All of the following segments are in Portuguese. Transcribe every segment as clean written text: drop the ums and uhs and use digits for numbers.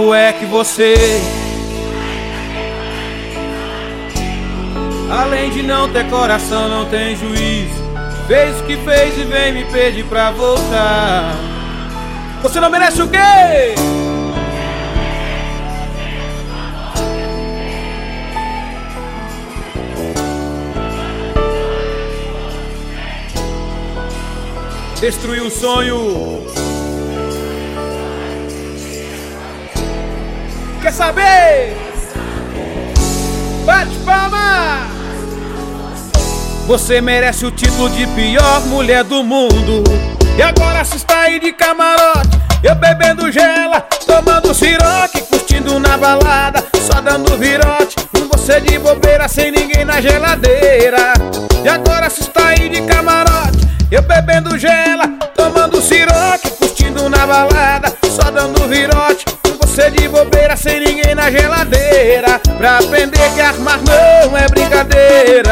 Como é que você, além de não ter coração, não tem juízo, fez o que fez e vem me pedir pra voltar? Você não merece o quê? Destruiu o sonho. Quer saber? Bate palma! Você merece o título de pior mulher do mundo. E agora se está aí de camarote, eu bebendo gela, tomando siroque, curtindo na balada, só dando virote, com você de bobeira, sem ninguém na geladeira. E agora se está aí de camarote, eu bebendo gela, tomando siroque, curtindo na balada, só dando virote, com você de bobeira, sem ninguém na geladeira. Pra aprender que armar não é brincadeira.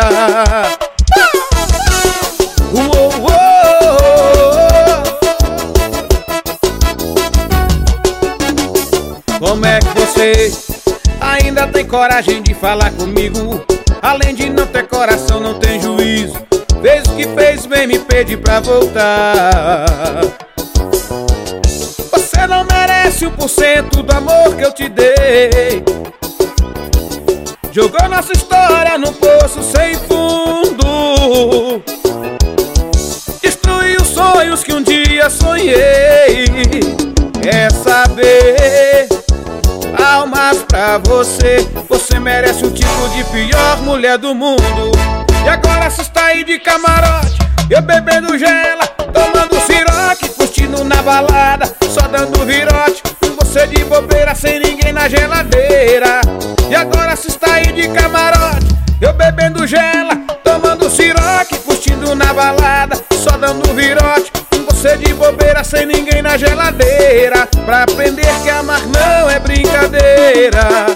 Como é que você ainda tem coragem de falar comigo? Além de não ter coração, não tem juízo, fez o que fez, vem me pedir pra voltar. Você não merece 1% do amor que eu te dei. Jogou nossa história num poço sem fundo, destruiu os sonhos que um dia sonhei. Quer saber? Palmas pra você. Você merece o título de pior mulher do mundo. E agora se está aí de camarote, eu bebendo gela, tomando siroque, curtindo na balada, só dando virote, com você de bobeira, sem ninguém na geladeira. E agora se está aí de camarote, eu bebendo gela, tomando siroque, curtindo na balada, só dando virote, com você de bobeira, sem ninguém na geladeira. Pra aprender que amar não é brincadeira.